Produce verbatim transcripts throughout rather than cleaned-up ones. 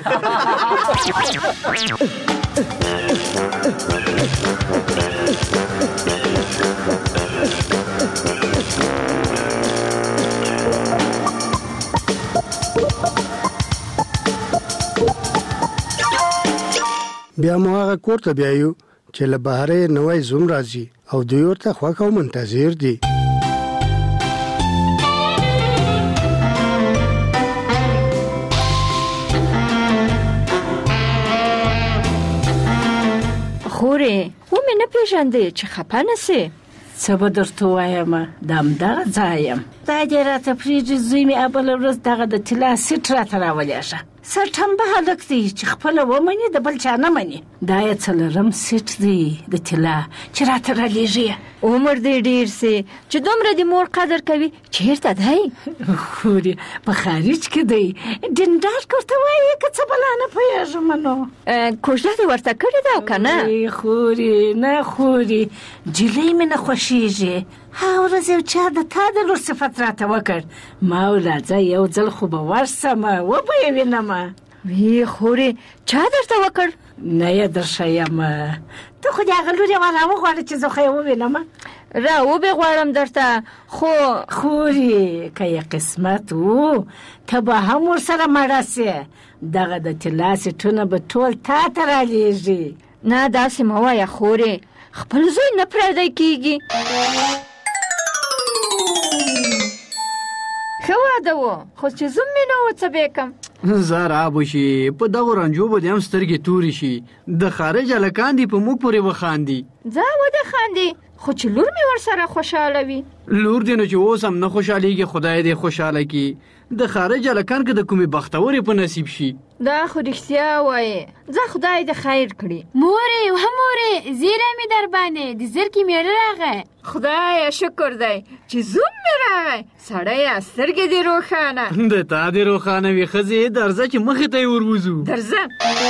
بیا مو هغه کور ته بیایو چې له بهره نوې زوم راځي او دوی ورته خوښ او منتظر دي. خورې ومې نه پېژندې چې خفه نه سې؟ څه به درته ووایم، د همدغه ځای یم. دا دې راته پرېږدي زوی مې بله ورځ دغه د طلا سیټ راته راولېږه. سرټمبه هلک دی چې خپله ومني د بل چا نه مني. دا یې څلورم سیټ دی د طلا چې راته رالېږي. عمر دې ډېر سي چې دومره د مور قدر کوي. چېرته دی؟ خورې په خارج کې دی. ډنډارک ورته وایي که څه بلا نه پوهېږم نو. کوژده دې ورته کړې ده او که نه؟ خورې نه خورې، جلۍ مې نه خوښېږي. ها ورځ یو چا د تا د لور صفت راته وکړ. ما ولاځه یو ځل خو به ورسمه وبه یې وینمه. وی خورې چا درته وکړ؟ نه یې درښیم. ته خو د هغه لور یې راوغواړه چې زه خو یې ووینمه. راوبې غواړم درته، خو خورې که یې قسمت و ته به هم ورسره مړه سې. دغه د طلا سیټونه به ټول تا ته رالیږي. نه داسې مه وایه خورې، خپل زوی نه پردی کېږي. ښه واده و، خو چې زوم مې نه و څه به کم. زار آب وشي، په دغو رنجو به دې هم سترګې تورې شي. د خارج هلکان دي په موږ پورې وخاندي. ځه ودې خاندي، خو چې لور مې ورسره خوشحاله وي. لور دې نو چې اوس هم نه خوشحالېږي، خدای دې خوشحاله کړي. د خارج هلکان که د کومې بختورې په نصیب شي. دا خو رښتیا وایې. ځه خدای دې خیر کړي. مورې وه مورې، زیری مې در باندې د زرکې میړه راغی. خدایه شکر دی چې زوم مې راغی. سړیه سترګې دې روښانه. د تا دې روښانه وي ښځې، درځه چې مخې ته یې وروځو. درځه.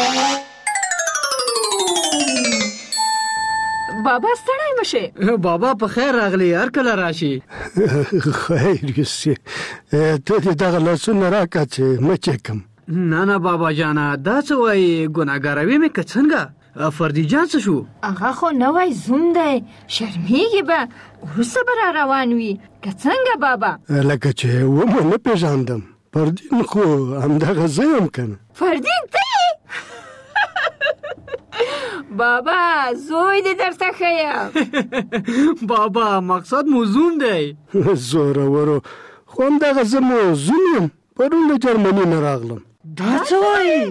بابا ستړی مشه. بابا په خیر راغلی، هر کله راشي. خیر یوسې، ته دې دغه لاسونه راکړه چې مچې کم. نه نه بابا جانه، دا څه وایي؟ ګناهګاروي مې که څنګه؟ فردي جان څه شو؟ هغه خو نوی زوم دی، شرمېږي به، وروسته به را روان وي. که څنګه بابا؟ لکه چې ومه نه پېژاندم، فردین خو همدغه زه یم که نه؟ فردین ته یې؟ بابا زوی دې درته ښه یم. بابا مقصد مو زوم دی. زورورو، خو همدغه زه مو زوم یم. پرون له جرمني نه راغلم. دا څه وایي؟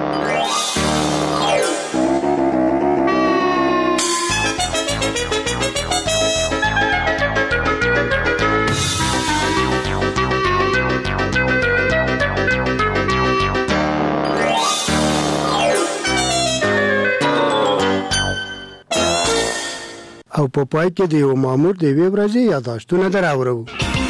او په پای کې د یو مامور د یوې ورځې یاداشتونه در اورو.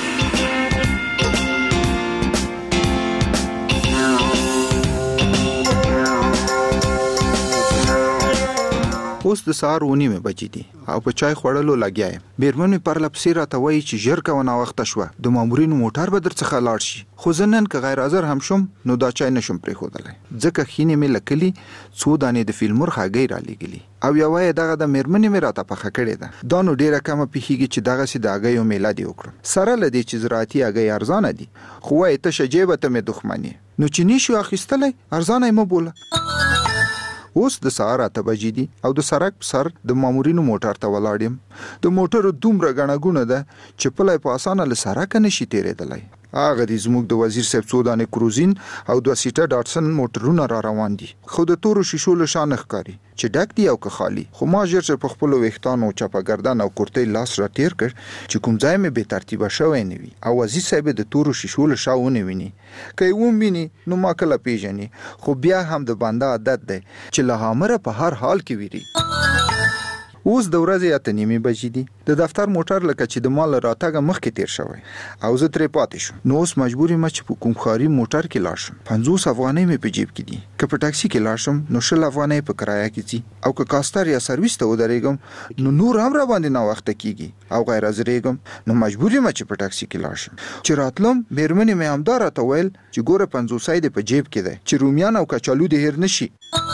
اوس د سهار اوه نیمې بجې دي او په چای خوړلو لګیا یم. میرمن مې پرله پسې راته وایي چې ژر کوه ناوخته شوه، د مامورینو موټر به درڅخه لاړ شي. خو زه نن که غیر حاضر هم شم نو دا چای نشم پرېښودلی، ځکه ښینې مې له کلي څو دانې د فیلمور هګۍ رالېږلي او یوه یې دغه د میرمنې مې راته پخه کړې ده. دا نو ډېره کمه پېښېږي چې دغسې د هګیو میله دې وکړم، سره له دې چې زراعتي هګۍ ارزانه دي. خو وایي تشه جیبه ته مې دښمن یې، نو چې نشو اخیستلی ارزانه یې مه بوله. اوس د سهار اته بجې دي او د سړک په سر د مامورینو موټر ته ولاړ یم. د موټرو دومره ګڼه ګوڼه ده چې پلی په اسانه له سړکه نشي تېرېدلی. هغه دي زموږ د وزیر صاحب څو دانې کروزین او دوه سیټه ډاټسن موټرونه را روان دي، خو د تورو شیشو له شا نه ښکاري چې ډک دي او که خالي. خو ما ژر چې په خپلو ویښتانو چپه ګردن او کورتۍ لاس را تېر کړ چې کوم ځای مې بې ترتیبه شوی نه وي او وزیر صاحب د تورو شیشو له شا ونه ویني. که یې وویني نو ما کله پیژني، خو بیا هم د بنده عادت دی چې له هامره په هر حال کې ویري. اوس د ورځې اته نیمې بجې دي. د دفتر موټر لکه چې د مال راتګه مخکې تیر شوی او زه ترې پاتې شوم. نو اوس مجبور یم چې په کوم ښاري موټر کې لاړ شم. پنځوس افغانۍ مې په جیب کې دي. که په ټاکسي کې لاړ شم نو شل افغانۍ په کرایه کې ځي او که کاستر یا سرویس ته ودرېږم نو نور هم را باندې ناوخته کېږي او غیر حاضرېږم. نو مجبور یم چې په ټاکسي کې لاړ شم. چې راتلم مېرمنې مې همدا راته ویل چې ګوره پنځوسۍ دې په جیب کې دی چې رومیان او کچالو دې هېر نه شي.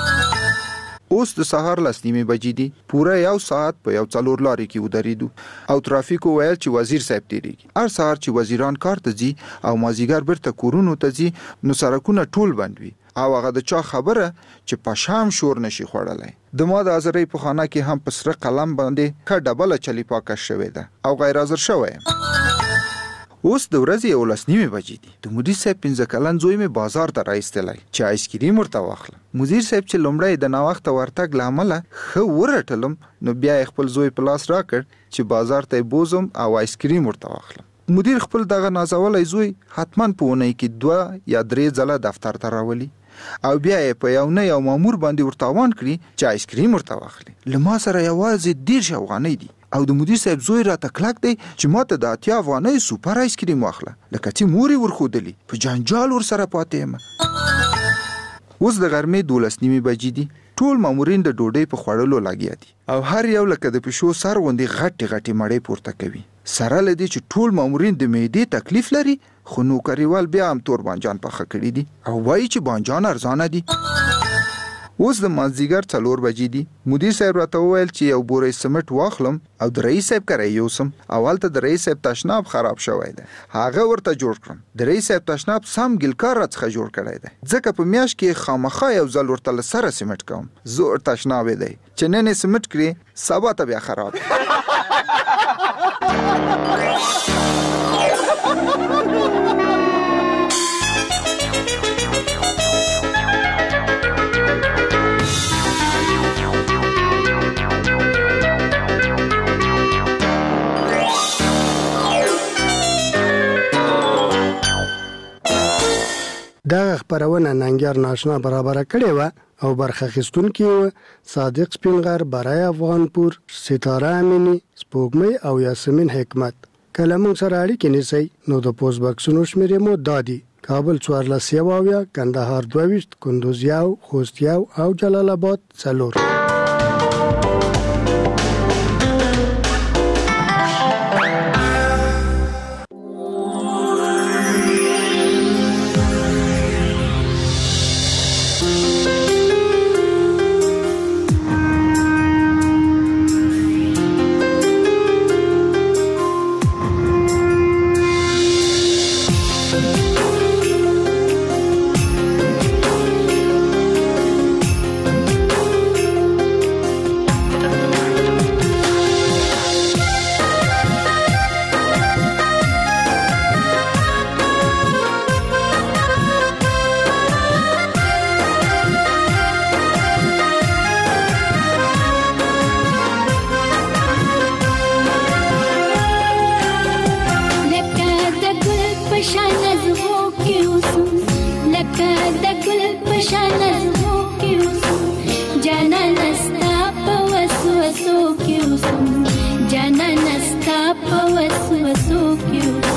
اوس د سهار لس نیمې بجې دي. پوره یو ساعت په یو څلور لارې کې ودرېدو او ترافیکو ویل چې وزیر صاحب تېرېږي. هر سهار چې وزیران کار ته ځي او مازدیګر بیرته کورونو ته ځي نو سړکونه ټول بند وي او هغه د چا خبره چې په شام شور نشي خوړلی. د ما د حاضرۍ په خانه کې هم په سره قلم باندې ښه ډبله چلی پاکه شوې ده او غیر حاضر شوی یم. اوس د ورځې یولس نیمې بجې دي. د مدیر صاحب پنځه کلن زوی مې بازار ته راایستلی چې آیسکریم ورته واخلم. مدیر صاحب چې لومړی د ناوخته ورتګ له امله ښه ورټلم نو بیا یې خپل زوی په لاس راکړ چې بازار ته یې بوزم او آیسکریم ورته واخلم. مدیر خپل دغه نازولی زوی حتما په اونۍ کې دوه یا درې ځله دفتر ته راولي او بیا یې په یو نه یو مامور باندې ورته آوان کړي چې آیسکریم ورته واخلي. له ما سره یوازې دېرش افغانۍ دي او د مدیر صاحب زوی راته کلک دی چې ما ته د اتیا افغانۍ سوپر آیسکریم واخله لکه چې مور یې ورښودلي. په جنجال ورسره پاتې یم. اوس د غرمې دولس نیمې بجې دي. ټول مامورین د ډوډۍ په خوړلو لګیا دي او هر یو لکه د پیشو سر غوندې غټې غټې مړۍ پورته کوي. سره له دې چې ټول مامورین د معدې تکلیف لري خو نوکریوال بیا هم تور بانجان پخه کړي دي او وایي چې بانجان ارزانه دي. اوس د مازدیګر څلور بجې دي. مدیر صاحب راته وویل چې یو بوری سمټ واخلم او د رئیس صاحب کره یوسم. اول ته د رئیس صاحب تشناب خراب شوی دی هغه ورته جوړ کړم. د رئیس صاحب تشناب سم ګلکار راڅخه جوړ کړی دی ځکه په میاشت کې خامخا یو ځل ورته له سره سمټ کوم. زوړ تشناب دی چې نن یې سمټ کړي سبا ته بیا خراب. دغه خپرونه ننګر ناشنا برابر کړې و او برخه اخیستونکي و صادق سپینغر، برای افغانپور، ستاره امینی، سپوږمۍ او یاسمین حکمت. کله موږ سره اړیکې نیسئ نو د پوسټ بکسونو شمېرې مو دا دي: کابل څوارلس سوه اویا، کندهار دوه ویشت، کندوز یو، خوست یو او جلال آباد څلور. Jana nasta pa wasu wasu kyu